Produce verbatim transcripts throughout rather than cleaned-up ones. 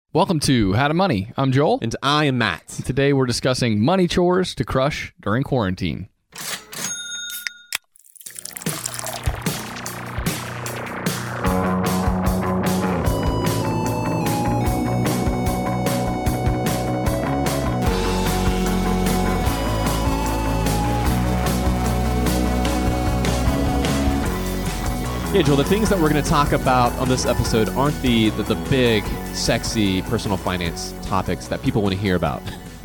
Welcome to How to Money. I'm Joel. And I am Matt. Today we're discussing money chores to crush during quarantine. Yeah, Joel, the things that we're going to talk about on this episode aren't the, the, the big, sexy personal finance topics that people want to hear about.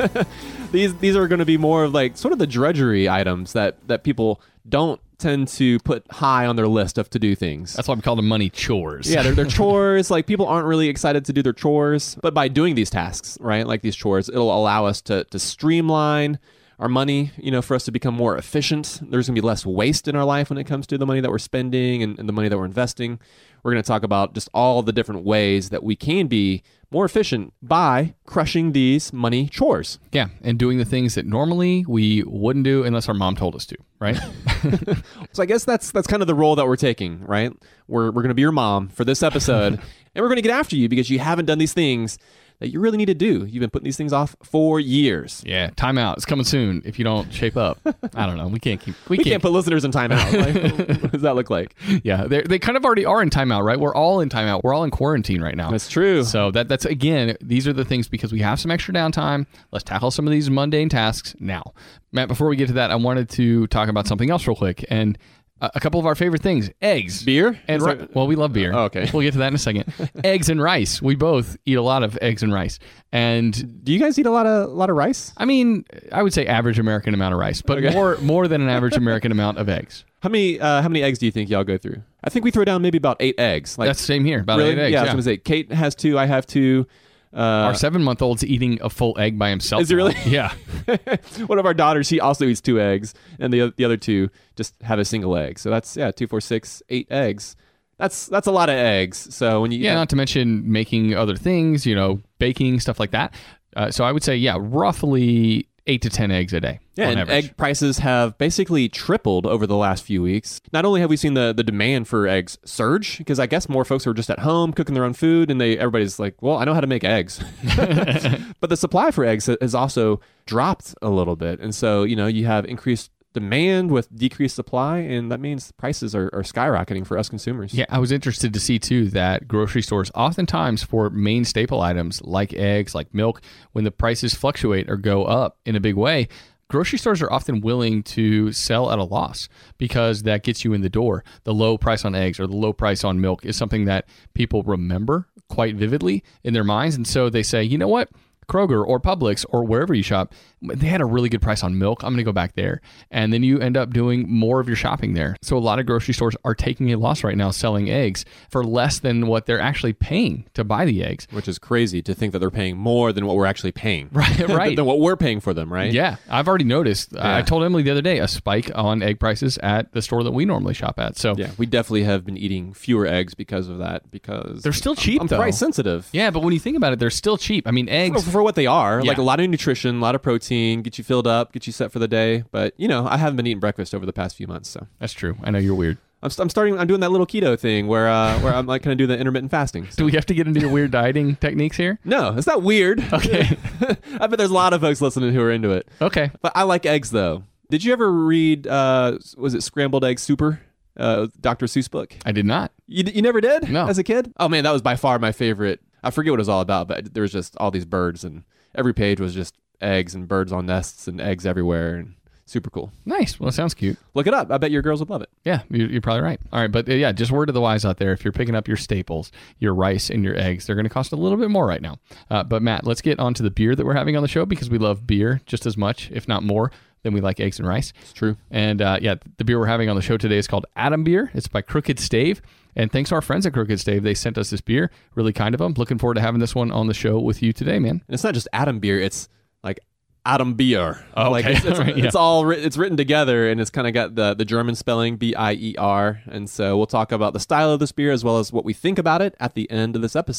these these are going to be more of like sort of the drudgery items that, that people don't tend to put high on their list of to-do things. That's why we call them money chores. Yeah, they're, they're chores. Like, people aren't really excited to do their chores. But by doing these tasks, right, like these chores, it'll allow us to to streamline our money, you know, for us to become more efficient. There's going to be less waste in our life when it comes to the money that we're spending and, and the money that we're investing. We're going to talk about just all the different ways that we can be more efficient by crushing these money chores. Yeah, and doing the things that normally we wouldn't do unless our mom told us to, right? So I guess that's that's kind of the role that we're taking, right? We're, we're going to be your mom for this episode, and we're going to get after you because you haven't done these things that you really need to do. You've been putting these things off for years. Yeah, timeout. It's coming soon if you don't shape up. I don't know. We can't keep... We, we can't, can't put listeners in timeout. Like, what does that look like? Yeah, they kind of already are in timeout, right? We're all in timeout. We're all in quarantine right now. That's true. So that that's, again, these are the things because we have some extra downtime. Let's tackle some of these mundane tasks now. Matt, before we get to that, I wanted to talk about something else real quick. And a couple of our favorite things, eggs. Beer? And ri- that... Well, we love beer. Oh, okay. We'll get to that in a second. Eggs and rice. We both eat a lot of eggs and rice. And do you guys eat a lot of a lot of rice? I mean, I would say average American amount of rice, but okay. more more than an average American amount of eggs. How many uh, how many eggs do you think y'all go through? I think we throw down maybe about eight eggs. That's the same here, about really? eight eggs. Yeah, yeah. I was going to say, Kate has two, I have two. Uh, our seven-month-old's eating a full egg by himself. Is it really? Yeah. One of our daughters, she also eats two eggs, and the the other two just have a single egg. So that's, yeah, two, four, six, eight eggs. That's that's a lot of eggs. So when you yeah, not to mention making other things, you know, baking, stuff like that. Uh, so I would say, yeah, roughly eight to ten eggs a day. Yeah, and average. Egg prices have basically tripled over the last few weeks. Not only have we seen the, the demand for eggs surge, because I guess more folks are just at home cooking their own food, and they everybody's like, well, I know how to make eggs. But the supply for eggs has also dropped a little bit. And so, you know, you have increased demand with decreased supply, and that means prices are, are skyrocketing for us consumers. Yeah, I was interested to see, too, that grocery stores oftentimes for main staple items like eggs, like milk, when the prices fluctuate or go up in a big way, grocery stores are often willing to sell at a loss because that gets you in the door. The low price on eggs or the low price on milk is something that people remember quite vividly in their minds, and so they say, you know what? Kroger or Publix or wherever you shop, they had a really good price on milk. I'm going to go back there. And then you end up doing more of your shopping there. So a lot of grocery stores are taking a loss right now selling eggs for less than what they're actually paying to buy the eggs. Which is crazy to think that they're paying more than what we're actually paying. Right, right. Than what we're paying for them, right? Yeah, I've already noticed. Yeah. I told Emily the other day a spike on egg prices at the store that we normally shop at. So yeah, we definitely have been eating fewer eggs because of that, because they're still cheap, I'm, I'm though. price sensitive. Yeah, but when you think about it, they're still cheap. I mean, eggs... For, for what they are. Yeah. Like a lot of nutrition, a lot of protein, get you filled up, get you set for the day. But, you know, I haven't been eating breakfast over the past few months, so. That's true. I know you're weird. I'm, I'm starting, I'm doing that little keto thing where uh, where I'm like kind of do the intermittent fasting. So. Do we have to get into your weird dieting techniques here? No, it's not weird. Okay. I bet there's a lot of folks listening who are into it. Okay. But I like eggs, though. Did you ever read, uh, was it Scrambled Egg Super? Uh, Doctor Seuss book? I did not. You, you never did? No. As a kid? Oh, man, that was by far my favorite. I forget what it was all about, but there was just all these birds, and every page was just eggs and birds on nests and eggs everywhere, and super cool. Nice. Well, it sounds cute. Look it up. I bet your girls would love it. Yeah, you're, you're probably right. All right, but uh, yeah, just word to the wise out there. If you're picking up your staples, your rice and your eggs, they're going to cost a little bit more right now. Uh, but Matt, let's get on to the beer that we're having on the show because we love beer just as much, if not more, than we like eggs and rice. It's true. And uh, yeah, the beer we're having on the show today is called Adam Beer. It's by Crooked Stave. And thanks to our friends at Crooked Stave, they sent us this beer. Really kind of them. Looking forward to having this one on the show with you today, man. And it's not just Adam Beer. It's like Adam Bier. Oh, like okay. it's, it's, Right, yeah. it's all writ- it's written together, and it's kind of got the, the German spelling B I E R. And so we'll talk about the style of this beer as well as what we think about it at the end of this episode.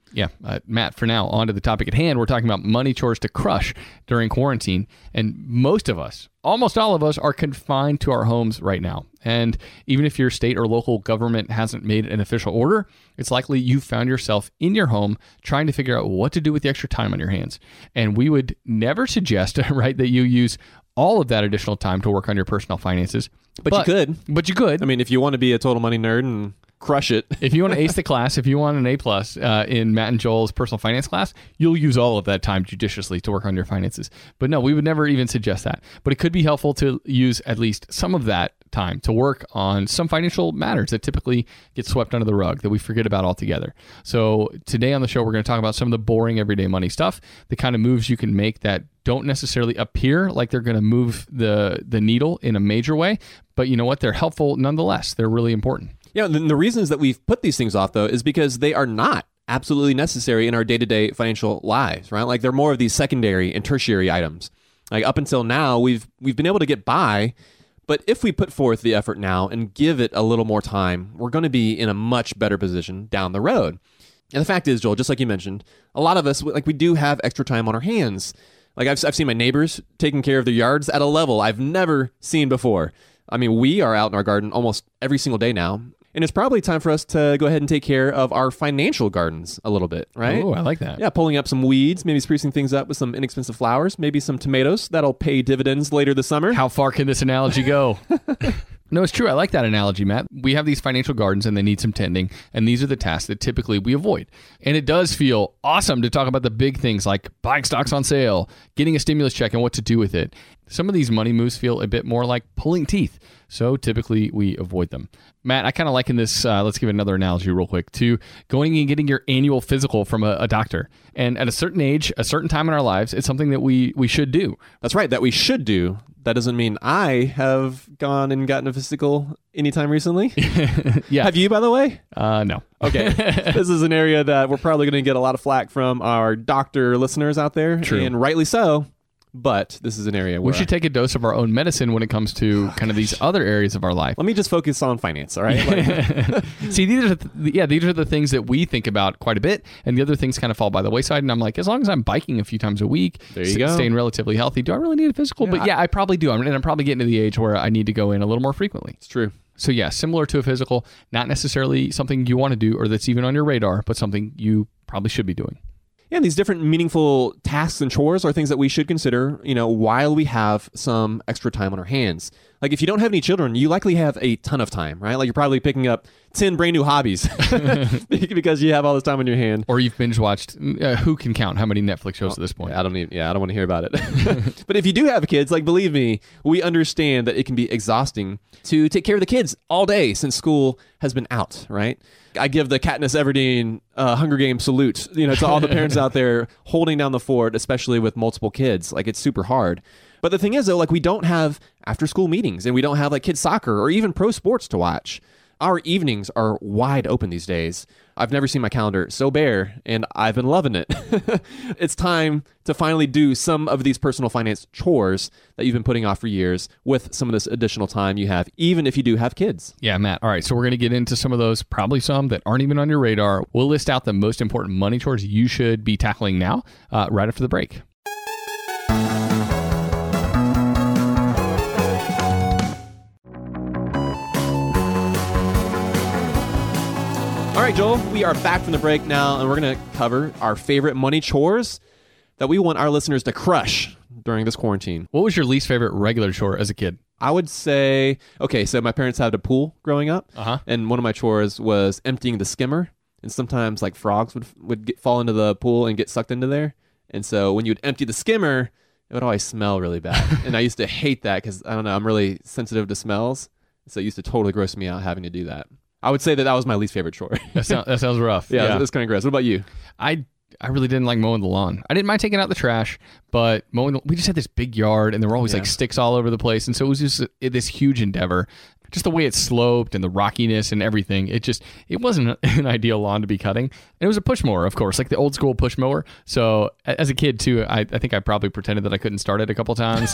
Yeah, uh, Matt, for now, on to the topic at hand. We're talking about money chores to crush during quarantine. And most of us, almost all of us, are confined to our homes right now. And even if your state or local government hasn't made an official order, it's likely you found yourself in your home trying to figure out what to do with the extra time on your hands. And we would never suggest, right, that you use all of that additional time to work on your personal finances. But, but you could. But you could. I mean, if you want to be a total money nerd and crush it. If you want to ace the class, if you want an A plus uh, in Matt and Joel's personal finance class, you'll use all of that time judiciously to work on your finances. But no, we would never even suggest that. But it could be helpful to use at least some of that time to work on some financial matters that typically get swept under the rug that we forget about altogether. So today on the show, we're going to talk about some of the boring everyday money stuff, the kind of moves you can make that don't necessarily appear like they're going to move the, the needle in a major way. But you know what? They're helpful nonetheless. They're really important. Yeah, the, the reasons that we've put these things off, though, is because they are not absolutely necessary in our day-to-day financial lives, right? Like they're more of these secondary and tertiary items. Like up until now, we've we've been able to get by, but if we put forth the effort now and give it a little more time, we're going to be in a much better position down the road. And the fact is, Joel, just like you mentioned, a lot of us, like we do have extra time on our hands. Like I've I've seen my neighbors taking care of their yards at a level I've never seen before. I mean, we are out in our garden almost every single day now. And it's probably time for us to go ahead and take care of our financial gardens a little bit, right? Oh, I like that. Yeah, pulling up some weeds, maybe sprucing things up with some inexpensive flowers, maybe some tomatoes. That'll pay dividends later this summer. How far can this analogy go? No, it's true. I like that analogy, Matt. We have these financial gardens and they need some tending, and these are the tasks that typically we avoid. And it does feel awesome to talk about the big things like buying stocks on sale, getting a stimulus check, and what to do with it. Some of these money moves feel a bit more like pulling teeth, so typically we avoid them. Matt, I kind of liken this, uh, let's give another analogy real quick, to going and getting your annual physical from a, a doctor. And at a certain age, a certain time in our lives, it's something that we, we should do. That's right, that we should do. That doesn't mean I have gone and gotten a physical anytime recently. Yeah. Have you, by the way? Uh, no. Okay. This is an area that we're probably going to get a lot of flack from our doctor listeners out there. True. And rightly so. But this is an area where we should take a dose of our own medicine when it comes to kind of these other areas of our life. Let me just focus on finance, all right? Like, See, these are the, yeah, these are the things that we think about quite a bit, and the other things kind of fall by the wayside. And I'm like, as long as I'm biking a few times a week, there you go. Staying relatively healthy, do I really need a physical? Yeah, but yeah, I, I probably do. I'm, and I'm probably getting to the age where I need to go in a little more frequently. It's true. So yeah, similar to a physical, not necessarily something you want to do or that's even on your radar, but something you probably should be doing. Yeah, these different meaningful tasks and chores are things that we should consider, you know, while we have some extra time on our hands. Like if you don't have any children, you likely have a ton of time, right? Like you're probably picking up ten brand new hobbies because you have all this time on your hand. Or you've binge watched, uh, who can count how many Netflix shows oh, at this point? Yeah, I don't even, yeah, I don't want to hear about it. But if you do have kids, like believe me, we understand that it can be exhausting to take care of the kids all day since school has been out, right? I give the Katniss Everdeen uh, Hunger Games salute, you know, to all the parents out there holding down the fort, especially with multiple kids. Like it's super hard. But the thing is, though, like we don't have after school meetings and we don't have like kids soccer or even pro sports to watch. Our evenings are wide open these days. I've never seen my calendar so bare, and I've been loving it. It's time to finally do some of these personal finance chores that you've been putting off for years with some of this additional time you have, even if you do have kids. Yeah, Matt. All right, so we're going to get into some of those, probably some that aren't even on your radar. We'll list out the most important money chores you should be tackling now, uh, right after the break. All right, Joel, we are back from the break now, and we're going to cover our favorite money chores that we want our listeners to crush during this quarantine. What was your least favorite regular chore as a kid? I would say, okay, so my parents had a pool growing up, uh-huh. and one of my chores was emptying the skimmer, and sometimes like frogs would would get, fall into the pool and get sucked into there, and so when you would empty the skimmer, it would always smell really bad, and I used to hate that because, I don't know, I'm really sensitive to smells, so it used to totally gross me out having to do that. I would say that that was my least favorite chore. that, sound, that sounds rough. Yeah, yeah. That's kind of gross. What about you? I I really didn't like mowing the lawn. I didn't mind taking out the trash, but mowing the, we just had this big yard, and there were always Yeah. like sticks all over the place, and so it was just a, this huge endeavor just the way it sloped and the rockiness and everything. It just, it wasn't an ideal lawn to be cutting. And it was a push mower, of course, like the old school push mower. So as a kid too, I, I think I probably pretended that I couldn't start it a couple times.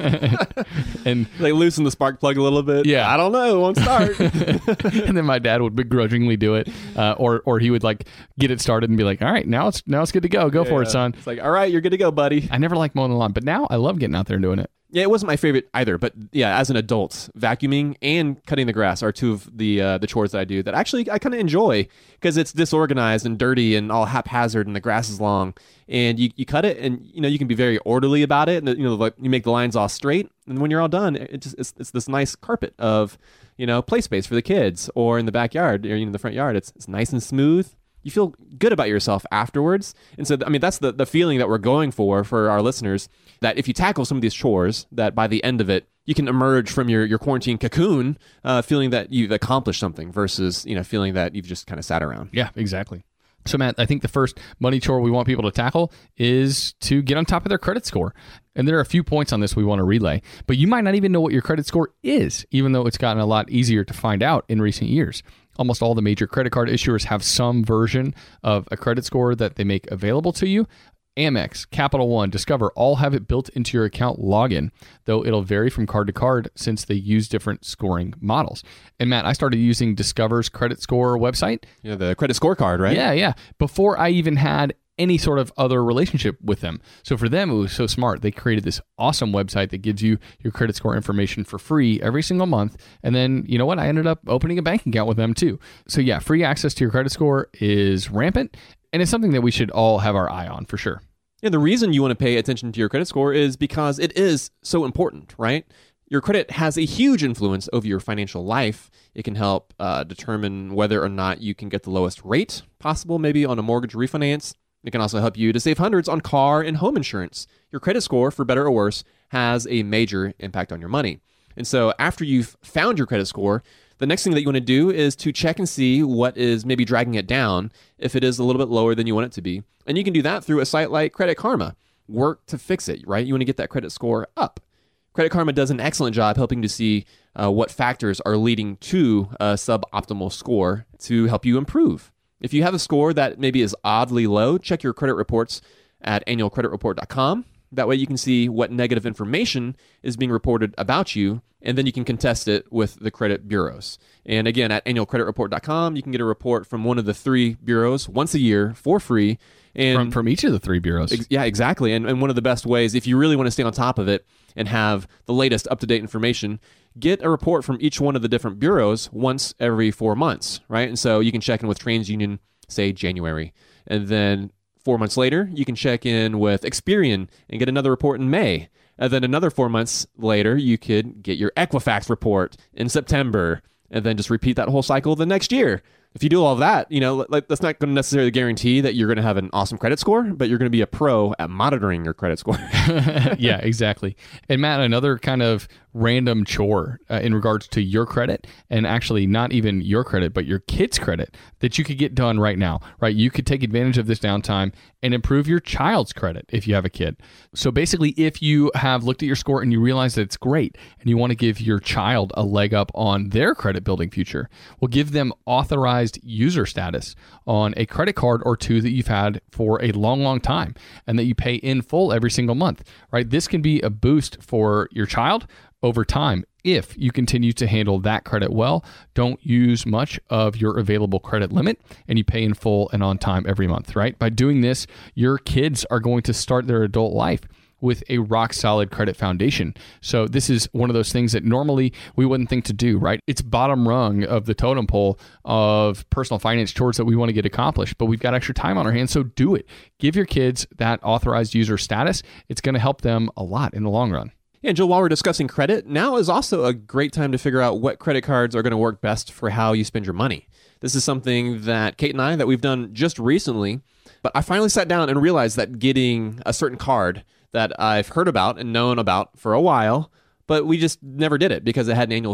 And Like loosen the spark plug a little bit. Yeah. I don't know. It won't start. And then my dad would begrudgingly do it. Uh, or, or he would like get it started and be like, all right, now it's, now it's good to go. Go Yeah, for it, yeah. son. It's like, all right, you're good to go, buddy. I never liked mowing the lawn, but now I love getting out there and doing it. Yeah, it wasn't my favorite either, but yeah, as an adult, vacuuming and cutting the grass are two of the uh, the chores that I do that actually I kind of enjoy because it's disorganized and dirty and all haphazard and the grass is long. And you, you cut it and you know you can be very orderly about it and you know like you make the lines all straight and when you're all done, it just it's, it's this nice carpet of you know play space for the kids or in the backyard or you know the front yard. It's it's nice and smooth. You feel good about yourself afterwards. And so, I mean, that's the, the feeling that we're going for for our listeners, that if you tackle some of these chores, that by the end of it, you can emerge from your, your quarantine cocoon uh, feeling that you've accomplished something versus, you know, feeling that you've just kind of sat around. Yeah, exactly. So, Matt, I think the first money chore we want people to tackle is to get on top of their credit score. And there are a few points on this we want to relay, but you might not even know what your credit score is, even though it's gotten a lot easier to find out in recent years. Almost all the major credit card issuers have some version of a credit score that they make available to you. Amex, Capital One, Discover all have it built into your account login, though it'll vary from card to card since they use different scoring models. And Matt, I started using Discover's credit score website. Yeah, the credit scorecard, right? Yeah, yeah. Before I even had any sort of other relationship with them. So for them, it was so smart. They created this awesome website that gives you your credit score information for free every single month. And then, you know what? I ended up opening a bank account with them too. So yeah, free access to your credit score is rampant. And it's something that we should all have our eye on for sure. And the reason you want to pay attention to your credit score is because it is so important, right? Your credit has a huge influence over your financial life. It can help uh, determine whether or not you can get the lowest rate possible, maybe on a mortgage refinance. It can also help you to save hundreds on car and home insurance. Your credit score, for better or worse, has a major impact on your money. And so after you've found your credit score, the next thing that you want to do is to check and see what is maybe dragging it down if it is a little bit lower than you want it to be. And you can do that through a site like Credit Karma. Work to fix it, right? You want to get that credit score up. Credit Karma does an excellent job helping to see uh, what factors are leading to a suboptimal score to help you improve. If you have a score that maybe is oddly low, check your credit reports at annual credit report dot com. That way you can see what negative information is being reported about you, and then you can contest it with the credit bureaus. And again, at annual credit report dot com, you can get a report from one of the three bureaus once a year for free. And From, from each of the three bureaus. Ex- yeah, exactly. And, and one of the best ways, if you really want to stay on top of it and have the latest up-to-date information, get a report from each one of the different bureaus once every four months, right? And so you can check in with TransUnion, say January. And then four months later, you can check in with Experian and get another report in May. And then another four months later, you could get your Equifax report in September. And then just repeat that whole cycle the next year. If you do all of that, you know, like, that's not going to necessarily guarantee that you're going to have an awesome credit score, but you're going to be a pro at monitoring your credit score. Yeah, exactly. And Matt, another kind of random chore uh, in regards to your credit, and actually not even your credit, but your kid's credit that you could get done right now, right? You could take advantage of this downtime and improve your child's credit if you have a kid. So basically, if you have looked at your score and you realize that it's great and you want to give your child a leg up on their credit building future, well, give them authorized user status on a credit card or two that you've had for a long, long time and that you pay in full every single month, right? This can be a boost for your child over time if you continue to handle that credit well, don't use much of your available credit limit, and you pay in full and on time every month, right? By doing this, your kids are going to start their adult life with a rock solid credit foundation. So this is one of those things that normally we wouldn't think to do, right? It's bottom rung of the totem pole of personal finance chores that we want to get accomplished, but we've got extra time on our hands, so do it. Give your kids that authorized user status. It's going to help them a lot in the long run. Yeah, and Joel, while we're discussing credit, now is also a great time to figure out what credit cards are going to work best for how you spend your money. This is something that Kate and I, that we've done just recently, but I finally sat down and realized that getting a certain card that I've heard about and known about for a while, but we just never did it because it had an annual fee.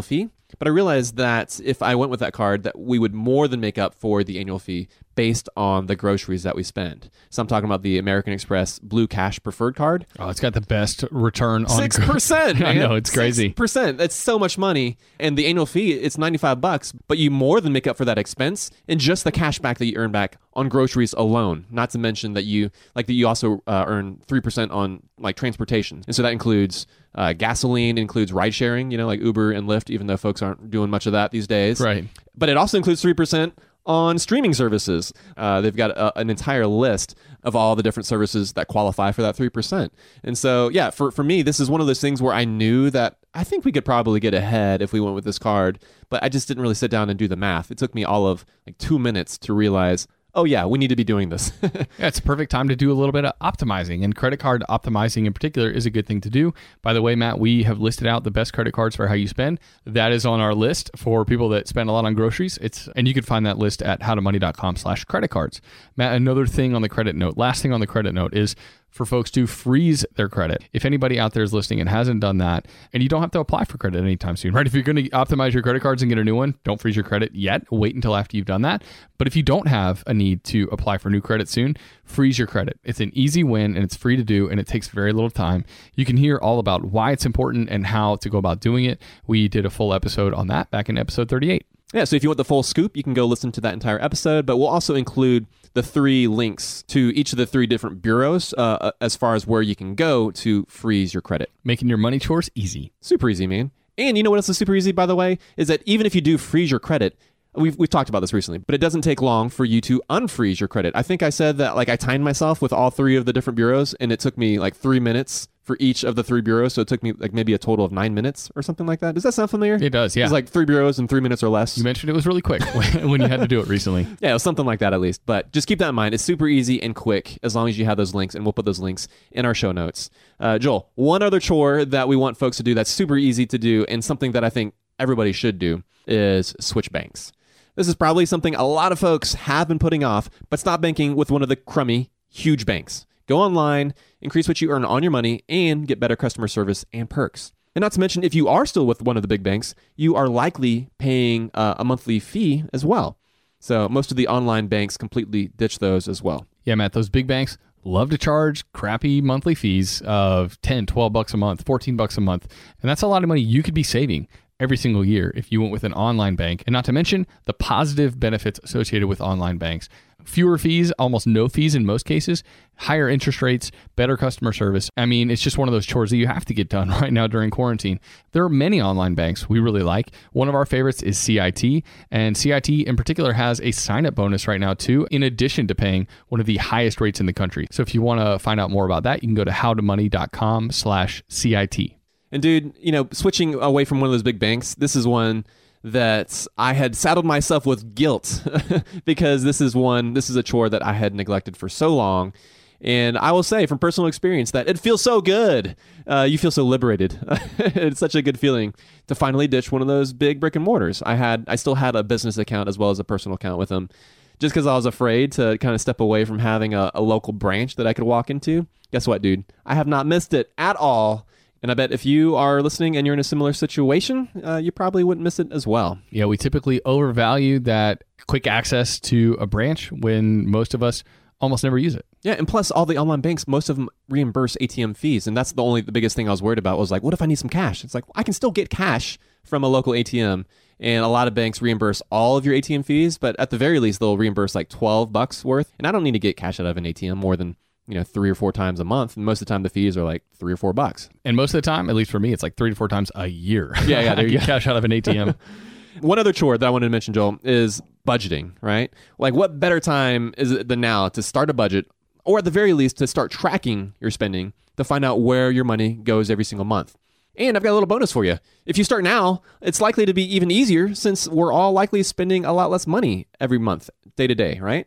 But I realized that if I went with that card, that we would more than make up for the annual fee based on the groceries that we spend. So I'm talking about the American Express Blue Cash Preferred Card. Oh, it's got the best return on Six percent. I know, it's crazy. Six percent. That's so much money, and the annual fee it's ninety-five bucks. But you more than make up for that expense in just the cash back that you earn back on groceries alone. Not to mention that you like that you also uh, earn three percent on like transportation, and so that includes uh, gasoline, includes ride sharing. You know, like Uber and Lyft. Even though folks aren't doing much of that these days, right? But it also includes three percent on streaming services. Uh, they've got a, an entire list of all the different services that qualify for that three percent. And so, yeah, for, for me, this is one of those things where I knew that I think we could probably get ahead if we went with this card, but I just didn't really sit down and do the math. It took me all of like two minutes to realize, oh yeah, we need to be doing this. Yeah, it's a perfect time to do a little bit of optimizing, and credit card optimizing in particular is a good thing to do. By the way, Matt, we have listed out the best credit cards for how you spend. That is on our list for people that spend a lot on groceries. It's and you can find that list at howtomoney.com slash credit cards. Matt, another thing on the credit note, last thing on the credit note is for folks to freeze their credit. If anybody out there is listening and hasn't done that, and you don't have to apply for credit anytime soon, right? If you're going to optimize your credit cards and get a new one, don't freeze your credit yet. Wait until after you've done that. But if you don't have a need to apply for new credit soon, freeze your credit. It's an easy win, and it's free to do, and it takes very little time. You can hear all about why it's important and how to go about doing it. We did a full episode on that back in episode thirty-eight. Yeah, so if you want the full scoop, you can go listen to that entire episode, but we'll also include the three links to each of the three different bureaus uh, as far as where you can go to freeze your credit. Making your money chores easy. Super easy, man. And you know what else is super easy, by the way, is that even if you do freeze your credit, We've we've talked about this recently, but it doesn't take long for you to unfreeze your credit. I think I said that like I timed myself with all three of the different bureaus, and it took me like three minutes for each of the three bureaus. So it took me like maybe a total of nine minutes or something like that. Does that sound familiar? It does, yeah. It's like three bureaus in three minutes or less. You mentioned it was really quick when you had to do it recently. Yeah, it was something like that at least. But just keep that in mind. It's super easy and quick as long as you have those links, and we'll put those links in our show notes. Uh, Joel, one other chore that we want folks to do that's super easy to do and something that I think everybody should do is switch banks. This is probably something a lot of folks have been putting off, but stop banking with one of the crummy, huge banks. Go online, increase what you earn on your money, and get better customer service and perks. And not to mention, if you are still with one of the big banks, you are likely paying uh, a monthly fee as well. So most of the online banks completely ditch those as well. Yeah, Matt, those big banks love to charge crappy monthly fees of ten, twelve bucks a month, fourteen bucks a month. And that's a lot of money you could be saving every single year if you went with an online bank. And not to mention the positive benefits associated with online banks. Fewer fees, almost no fees in most cases, higher interest rates, better customer service. I mean, it's just one of those chores that you have to get done right now during quarantine. There are many online banks we really like. One of our favorites is C I T, and C I T in particular has a sign-up bonus right now too, in addition to paying one of the highest rates in the country. So if you want to find out more about that, you can go to howtomoney.com slash CIT. And dude, you know, switching away from one of those big banks, this is one that I had saddled myself with guilt because this is one, this is a chore that I had neglected for so long. And I will say from personal experience that it feels so good. Uh, you feel so liberated. It's such a good feeling to finally ditch one of those big brick and mortars. I had, I still had a business account as well as a personal account with them, just because I was afraid to kind of step away from having a, a local branch that I could walk into. Guess what, dude? I have not missed it at all. And I bet if you are listening and you're in a similar situation, uh, you probably wouldn't miss it as well. Yeah, we typically overvalue that quick access to a branch when most of us almost never use it. Yeah, and plus all the online banks, most of them reimburse A T M fees. And that's the only, the biggest thing I was worried about was like, what if I need some cash? It's like, I can still get cash from a local A T M. And a lot of banks reimburse all of your A T M fees, but at the very least, they'll reimburse like twelve bucks worth. And I don't need to get cash out of an A T M more than you know, three or four times a month. And most of the time, the fees are like three or four bucks. And most of the time, at least for me, it's like three to four times a year. Yeah, yeah. There you get cash out of an A T M. One other chore that I wanted to mention, Joel, is budgeting, right? Like what better time is it than now to start a budget, or at the very least, to start tracking your spending to find out where your money goes every single month. And I've got a little bonus for you. If you start now, it's likely to be even easier since we're all likely spending a lot less money every month, day to day, right?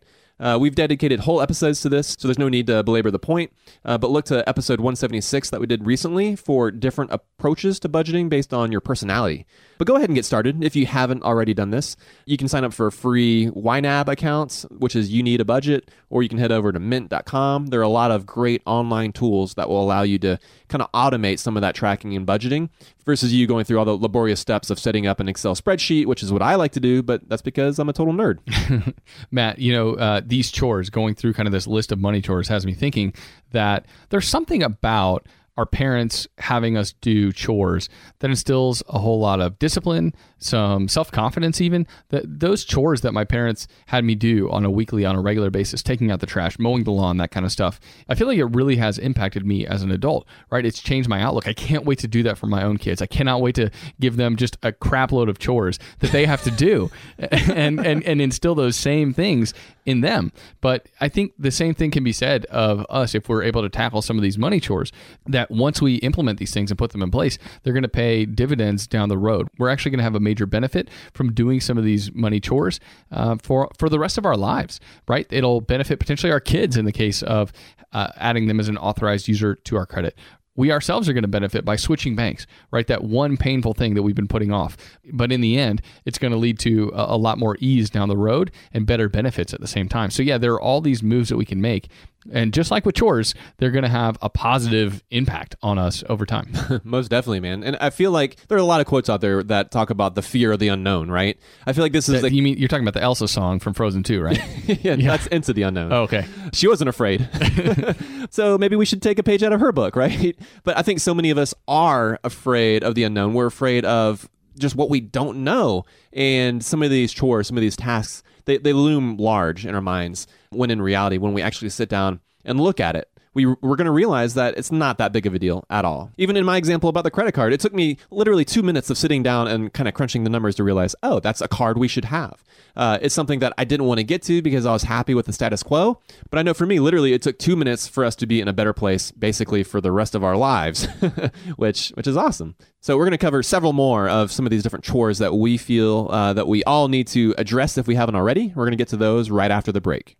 Uh, we've dedicated whole episodes to this, so there's no need to belabor the point. Uh, but look to episode one seventy-six that we did recently for different approaches to budgeting based on your personality. But go ahead and get started if you haven't already done this. You can sign up for free Y NAB accounts, which is You Need a Budget, or you can head over to mint dot com. There are a lot of great online tools that will allow you to kind of automate some of that tracking and budgeting versus you going through all the laborious steps of setting up an Excel spreadsheet, which is what I like to do, but that's because I'm a total nerd. Matt, you know, uh, these chores, going through kind of this list of money chores has me thinking that there's something about our parents having us do chores that instills a whole lot of discipline, some self-confidence even. That those chores that my parents had me do on a weekly, on a regular basis, taking out the trash, mowing the lawn, that kind of stuff, I feel like it really has impacted me as an adult, right? It's changed my outlook. I can't wait to do that for my own kids. I cannot wait to give them just a crap load of chores that they have to do and, and, and instill those same things in them. But I think the same thing can be said of us if we're able to tackle some of these money chores, that once we implement these things and put them in place, they're going to pay dividends down the road. We're actually going to have a major benefit from doing some of these money chores uh, for, for the rest of our lives, right? It'll benefit potentially our kids in the case of uh, adding them as an authorized user to our credit. We ourselves are going to benefit by switching banks, right? That one painful thing that we've been putting off. But in the end, it's going to lead to a, a lot more ease down the road and better benefits at the same time. So yeah, there are all these moves that we can make. And just like with chores, they're going to have a positive impact on us over time. Most definitely, man. And I feel like there are a lot of quotes out there that talk about the fear of the unknown, right? I feel like this is that, like... You mean, you're talking about the Elsa song from Frozen two, right? yeah, yeah, that's Into the Unknown. Oh, okay. She wasn't afraid. So maybe we should take a page out of her book, right? But I think so many of us are afraid of the unknown. We're afraid of just what we don't know. And some of these chores, some of these tasks, they, they loom large in our minds, when in reality, when we actually sit down and look at it, we, we're going to realize that it's not that big of a deal at all. Even in my example about the credit card, it took me literally two minutes of sitting down and kind of crunching the numbers to realize, oh, that's a card we should have. Uh, it's something that I didn't want to get to because I was happy with the status quo. But I know for me, literally, it took two minutes for us to be in a better place, basically for the rest of our lives, which which is awesome. So we're going to cover several more of some of these different chores that we feel uh, that we all need to address if we haven't already. We're going to get to those right after the break.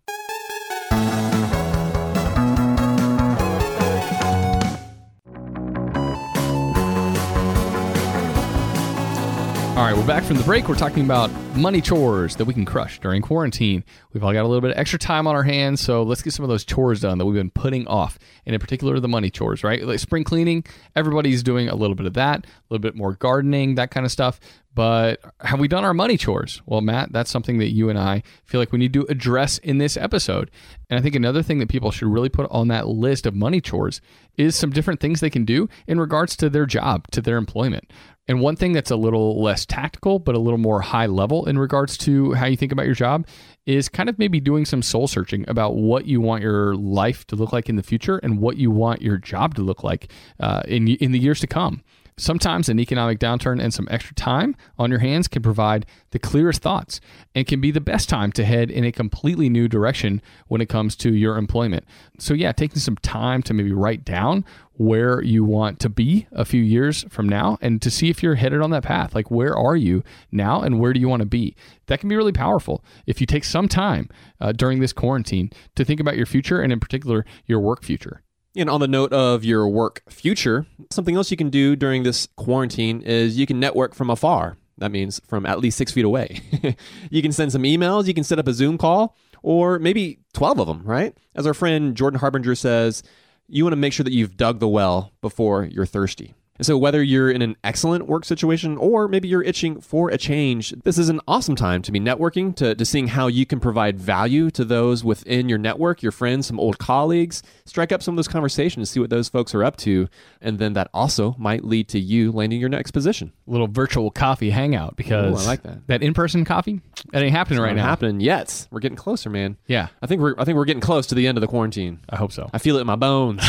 All right, we're back from the break. We're talking about money chores that we can crush during quarantine. We've all got a little bit of extra time on our hands, so let's get some of those chores done that we've been putting off, and in particular, the money chores, right? Like spring cleaning, everybody's doing a little bit of that, a little bit more gardening, that kind of stuff. But have we done our money chores? Well, Matt, that's something that you and I feel like we need to address in this episode. And I think another thing that people should really put on that list of money chores is some different things they can do in regards to their job, to their employment. And one thing that's a little less tactical, but a little more high level in regards to how you think about your job is kind of maybe doing some soul searching about what you want your life to look like in the future and what you want your job to look like uh, in in the years to come. Sometimes an economic downturn and some extra time on your hands can provide the clearest thoughts and can be the best time to head in a completely new direction when it comes to your employment. So yeah, taking some time to maybe write down where you want to be a few years from now and to see if you're headed on that path. Like, where are you now and where do you want to be? That can be really powerful if you take some time uh, during this quarantine to think about your future and in particular, your work future. And on the note of your work future, something else you can do during this quarantine is you can network from afar. That means from at least six feet away. You can send some emails, you can set up a Zoom call, or maybe twelve of them, right? As our friend Jordan Harbinger says, you want to make sure that you've dug the well before you're thirsty. And so whether you're in an excellent work situation or maybe you're itching for a change, this is an awesome time to be networking, to, to seeing how you can provide value to those within your network, your friends, some old colleagues. Strike up some of those conversations, see what those folks are up to. And then that also might lead to you landing your next position. A little virtual coffee hangout because Ooh, I like that. That in-person coffee, that ain't happening it's right not now. happening yet. We're getting closer, man. Yeah. I think we're I think we're getting close to the end of the quarantine. I hope so. I feel it in my bones.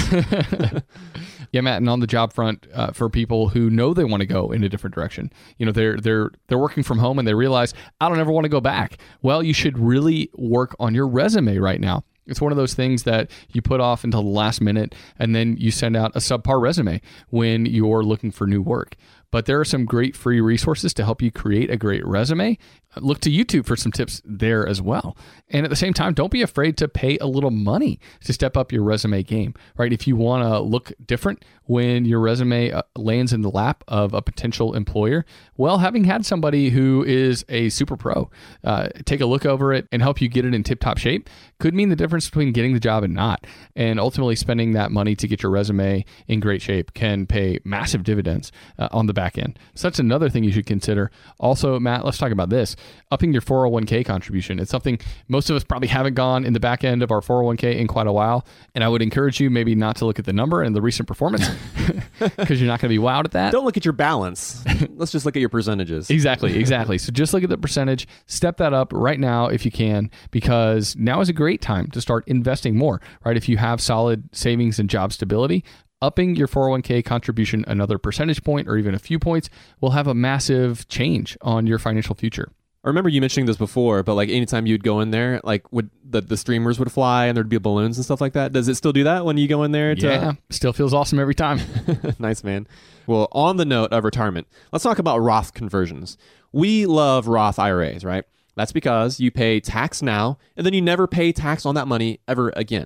Yeah, Matt, and on the job front, uh, for people who know they want to go in a different direction, you know, they're they're they're working from home and they realize, I don't ever want to go back. Well, you should really work on your resume right now. It's one of those things that you put off until the last minute and then you send out a subpar resume when you're looking for new work. But there are some great free resources to help you create a great resume. Look to YouTube for some tips there as well. And at the same time, don't be afraid to pay a little money to step up your resume game, right? If you want to look different when your resume uh, lands in the lap of a potential employer, well, having had somebody who is a super pro uh, take a look over it and help you get it in tip-top shape could mean the difference between getting the job and not. And ultimately spending that money to get your resume in great shape can pay massive dividends uh, on the back end. So that's another thing you should consider. Also, Matt, let's talk about this. Upping your four oh one k contribution. It's something most of us probably haven't gone in the back end of our four oh one k in quite a while. And I would encourage you maybe not to look at the number and the recent performance because you're not going to be wowed at that. Don't look at your balance. Let's just look at your percentages. Exactly, exactly. So just look at the percentage, step that up right now if you can, because now is a great time to start investing more, right? If you have solid savings and job stability, upping your four oh one k contribution another percentage point or even a few points will have a massive change on your financial future. I remember you mentioning this before, but like anytime you'd go in there, like would the, the streamers would fly and there'd be balloons and stuff like that. Does it still do that when you go in there? To... Yeah, still feels awesome every time. Nice, man. Well, on the note of retirement, let's talk about Roth conversions. We love Roth I R As, right? That's because you pay tax now and then you never pay tax on that money ever again.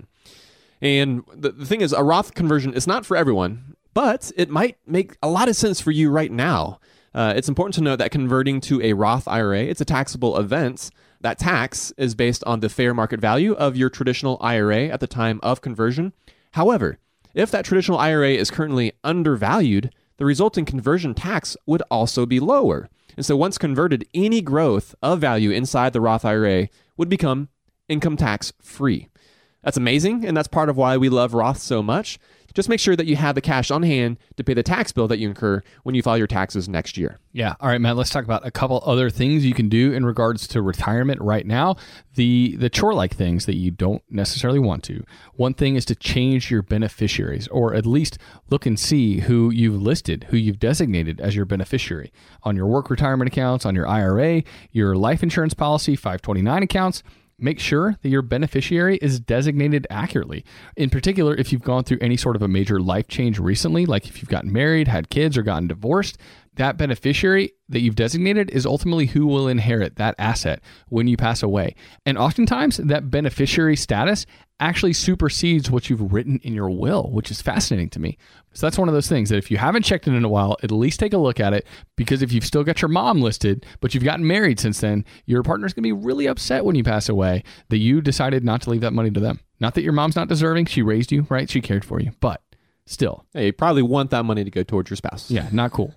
And the, the thing is, a Roth conversion is not for everyone, but it might make a lot of sense for you right now. Uh, it's important to note that converting to a Roth I R A, it's a taxable event. That tax is based on the fair market value of your traditional I R A at the time of conversion. However, if that traditional I R A is currently undervalued, the resulting conversion tax would also be lower. And so once converted, any growth of value inside the Roth I R A would become income tax free. That's amazing, and that's part of why we love Roth so much. Just make sure that you have the cash on hand to pay the tax bill that you incur when you file your taxes next year. Yeah. All right, Matt, let's talk about a couple other things you can do in regards to retirement right now. The the chore-like things that you don't necessarily want to. One thing is to change your beneficiaries, or at least look and see who you've listed, who you've designated as your beneficiary on your work retirement accounts, on your I R A, your life insurance policy, five twenty-nine accounts. Make sure that your beneficiary is designated accurately. In particular, if you've gone through any sort of a major life change recently, like if you've gotten married, had kids, or gotten divorced, that beneficiary that you've designated is ultimately who will inherit that asset when you pass away. And oftentimes, that beneficiary status actually supersedes what you've written in your will, which is fascinating to me. So that's one of those things that if you haven't checked it in a while, at least take a look at it, because if you've still got your mom listed, but you've gotten married since then, your partner's going to be really upset when you pass away that you decided not to leave that money to them. Not that your mom's not deserving. She raised you, right? She cared for you, but still. Yeah, you probably want that money to go towards your spouse. Yeah, not cool.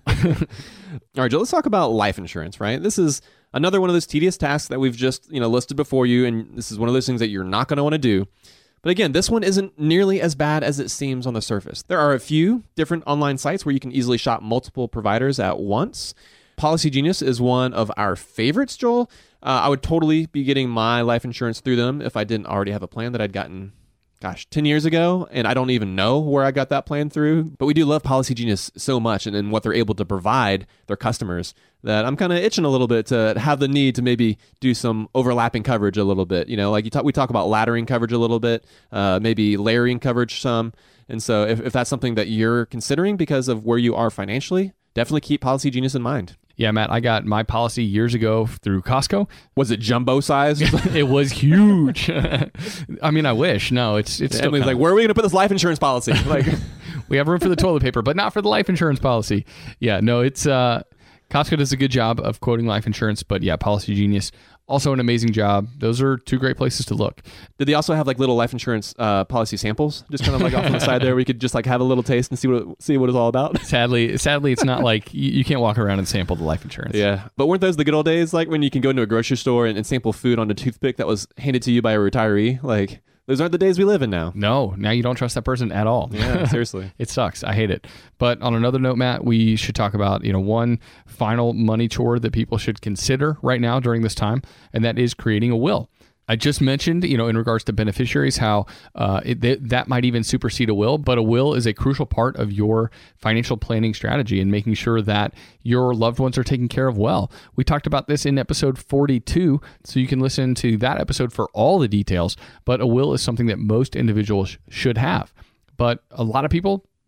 All right, Joe, let's talk about life insurance, right? This is another one of those tedious tasks that we've just, you know, listed before you, and this is one of those things that you're not going to want to do. But again, this one isn't nearly as bad as it seems on the surface. There are a few different online sites where you can easily shop multiple providers at once. Policy Genius is one of our favorites, Joel. Uh, I would totally be getting my life insurance through them if I didn't already have a plan that I'd gotten, gosh, ten years ago, and I don't even know where I got that plan through. But we do love Policy Genius so much, and, and what they're able to provide their customers, that I'm kind of itching a little bit to have the need to maybe do some overlapping coverage a little bit. You know, like you talk, we talk about laddering coverage a little bit, uh, maybe layering coverage some. And so if, if that's something that you're considering because of where you are financially, definitely keep Policy Genius in mind. Yeah, Matt, I got my policy years ago through Costco. Was it jumbo size? It was huge. I mean, I wish. No, it's it's still Emily's like, where are we going to put this life insurance policy? Like, we have room for the toilet paper, but not for the life insurance policy. Yeah, no, it's uh, Costco does a good job of quoting life insurance, but yeah, Policy Genius, also an amazing job. Those are two great places to look. Did they also have like little life insurance uh, policy samples, just kind of like off on the side there, where you could just like have a little taste and see what see what it's all about? Sadly, sadly, it's not like you, you can't walk around and sample the life insurance. Yeah, but weren't those the good old days? Like when you can go into a grocery store and, and sample food on a toothpick that was handed to you by a retiree, like. Those aren't the days we live in now. No, now you don't trust that person at all. Yeah, seriously. It sucks. I hate it. But on another note, Matt, we should talk about, you know, one final money chore that people should consider right now during this time, and that is creating a will. I just mentioned, you know, in regards to beneficiaries, how uh, it, th- that might even supersede a will, but a will is a crucial part of your financial planning strategy and making sure that your loved ones are taken care of well. We talked about this in episode forty-two, so you can listen to that episode for all the details, but a will is something that most individuals sh- should have. But a lot of people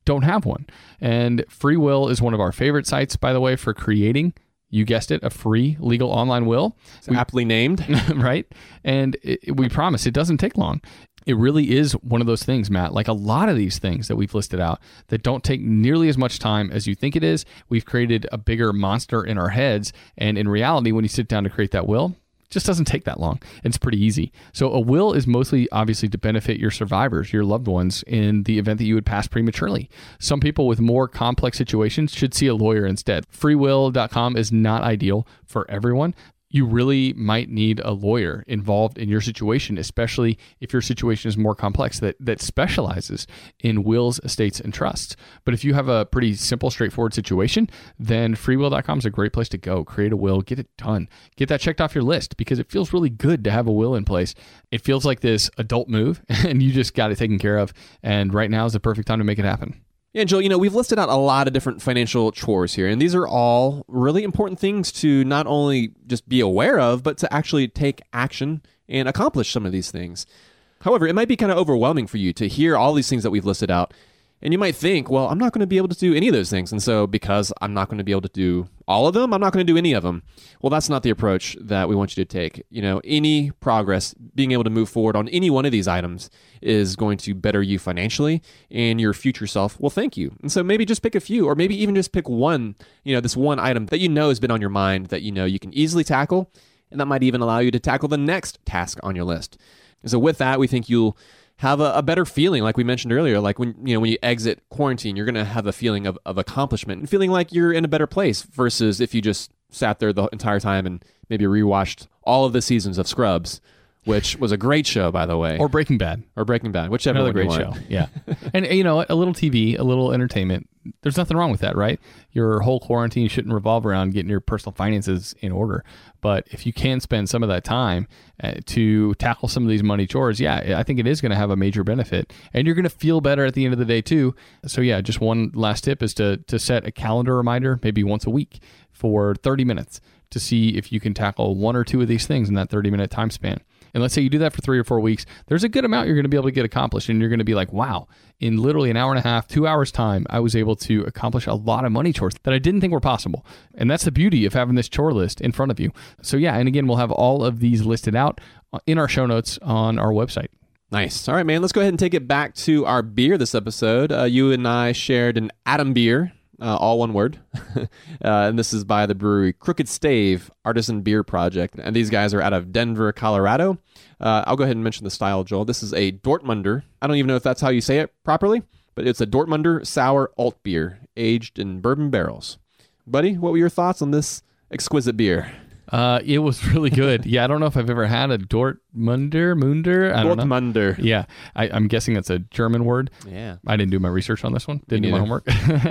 don't have one. And FreeWill is one of our favorite sites, by the way, for creating, you guessed it, a free legal online will. It's we, aptly named. Right? And it, we promise it doesn't take long. It really is one of those things, Matt, like a lot of these things that we've listed out that don't take nearly as much time as you think it is. We've created a bigger monster in our heads. And in reality, when you sit down to create that will, just doesn't take that long. It's pretty easy. So a will is mostly obviously to benefit your survivors, your loved ones, in the event that you would pass prematurely. Some people with more complex situations should see a lawyer instead. free will dot com is not ideal for everyone. You really might need a lawyer involved in your situation, especially if your situation is more complex that, that specializes in wills, estates, and trusts. But if you have a pretty simple, straightforward situation, then free will dot com is a great place to go. Create a will, get it done. Get that checked off your list because it feels really good to have a will in place. It feels like this adult move and you just got it taken care of. And right now is the perfect time to make it happen. Yeah, Joel, you know, we've listed out a lot of different financial chores here, and these are all really important things to not only just be aware of, but to actually take action and accomplish some of these things. However, it might be kind of overwhelming for you to hear all these things that we've listed out, and you might think, well, I'm not going to be able to do any of those things, and so because I'm not going to be able to do all of them, I'm not going to do any of them. Well, that's not the approach that we want you to take. You know, any progress, being able to move forward on any one of these items is going to better you financially, and your future self will thank you. And so maybe just pick a few, or maybe even just pick one, you know, this one item that you know has been on your mind that you know you can easily tackle, and that might even allow you to tackle the next task on your list. And so with that, we think you'll have a, a better feeling, like we mentioned earlier, like when you know when you exit quarantine, you're going to have a feeling of, of accomplishment and feeling like you're in a better place versus if you just sat there the entire time and maybe rewatched all of the seasons of Scrubs, which was a great show, by the way. Or Breaking Bad. Or Breaking Bad, whichever Another one great you want. show, yeah. And, you know, a little T V, a little entertainment, there's nothing wrong with that, right? Your whole quarantine shouldn't revolve around getting your personal finances in order. But if you can spend some of that time uh, to tackle some of these money chores, yeah, I think it is going to have a major benefit. And you're going to feel better at the end of the day, too. So, yeah, just one last tip is to to set a calendar reminder, maybe once a week for thirty minutes to see if you can tackle one or two of these things in that thirty-minute time span. And let's say you do that for three or four weeks, there's a good amount you're going to be able to get accomplished. And you're going to be like, wow, in literally an hour and a half, two hours time, I was able to accomplish a lot of money chores that I didn't think were possible. And that's the beauty of having this chore list in front of you. So yeah, and again, we'll have all of these listed out in our show notes on our website. Nice. All right, man, let's go ahead and take it back to our beer this episode. Uh, you and I shared an Adam beer. Uh, all one word. uh, and this is by the brewery Crooked Stave Artisan Beer Project. And these guys are out of Denver, Colorado. Uh, I'll go ahead and mention the style, Joel. This is a Dortmunder. I don't even know if that's how you say it properly, but it's a Dortmunder sour alt beer aged in bourbon barrels. Buddy, what were your thoughts on this exquisite beer? Uh, it was really good. Yeah, I don't know if I've ever had a Dortmunder, Munder. I don't know. Dortmunder. Yeah, I, I'm guessing it's a German word. Yeah. I didn't do my research on this one. Didn't do my homework.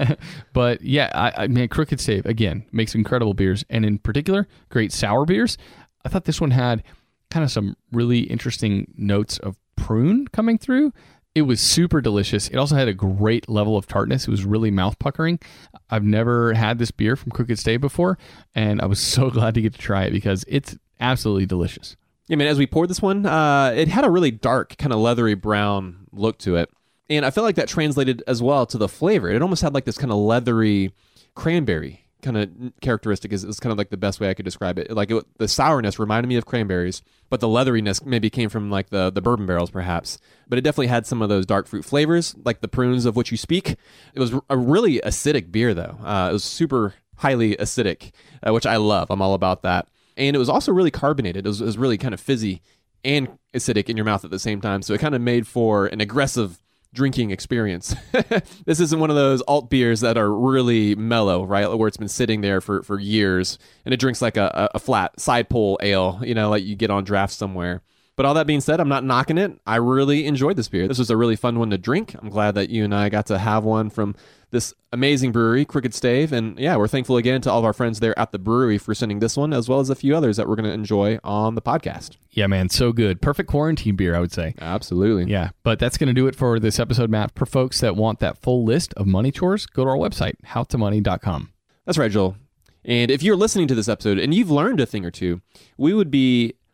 But yeah, I, I man, Crooked Stave, again, makes incredible beers. And in particular, great sour beers. I thought this one had kind of some really interesting notes of prune coming through. It was super delicious. It also had a great level of tartness. It was really mouth-puckering. I've never had this beer from Crooked Stave before, and I was so glad to get to try it because it's absolutely delicious. Yeah, man, as we poured this one, uh, it had a really dark, kind of leathery brown look to it. And I felt like that translated as well to the flavor. It almost had like this kind of leathery cranberry kind of characteristic is, is kind of like the best way I could describe it. Like it, the sourness reminded me of cranberries, but the leatheriness maybe came from like the, the bourbon barrels perhaps. But it definitely had some of those dark fruit flavors, like the prunes of which you speak. It was a really acidic beer though. Uh, it was super highly acidic, uh, which I love. I'm all about that. And it was also really carbonated. It was, it was really kind of fizzy and acidic in your mouth at the same time. So it kind of made for an aggressive drinking experience. This isn't one of those alt beers that are really mellow, right? Where it's been sitting there for, for years and it drinks like a, a flat side pull ale, you know, like you get on draft somewhere. But all that being said, I'm not knocking it. I really enjoyed this beer. This was a really fun one to drink. I'm glad that you and I got to have one from this amazing brewery, Crooked Stave. And yeah, we're thankful again to all of our friends there at the brewery for sending this one, as well as a few others that we're going to enjoy on the podcast. Yeah, man, so good. Perfect quarantine beer, I would say. Absolutely. Yeah, but that's going to do it for this episode, Matt. For folks that want that full list of money chores, go to our website, how to money dot com. That's right, Joel. And if you're listening to this episode and you've learned a thing or two, we would be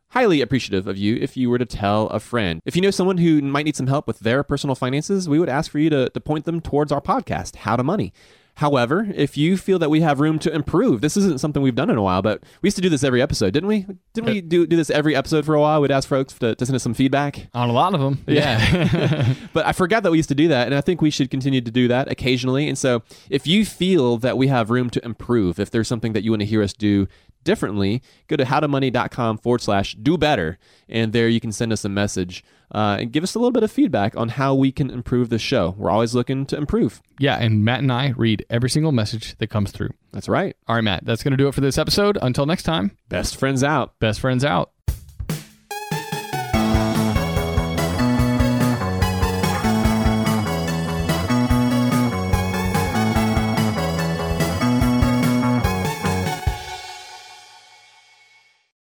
highly appreciative of you if you were to tell a friend. If you know someone who might need some help with their personal finances, we would ask for you to, to point them towards our podcast, How to Money. However, if you feel that we have room to improve, this isn't something we've done in a while, but we used to do this every episode, didn't we? Didn't we do, do this every episode for a while? We'd ask folks to, to send us some feedback. On a lot of them, yeah. But I forgot that we used to do that, and I think we should continue to do that occasionally. And so if you feel that we have room to improve, if there's something that you want to hear us do differently, go to howtomoney.com forward slash do better. And there you can send us a message uh, and give us a little bit of feedback on how we can improve the show. We're always looking to improve. Yeah, and Matt and I read every single message that comes through. That's right. All right, Matt, that's going to do it for this episode. Until next time, best friends out. Best friends out.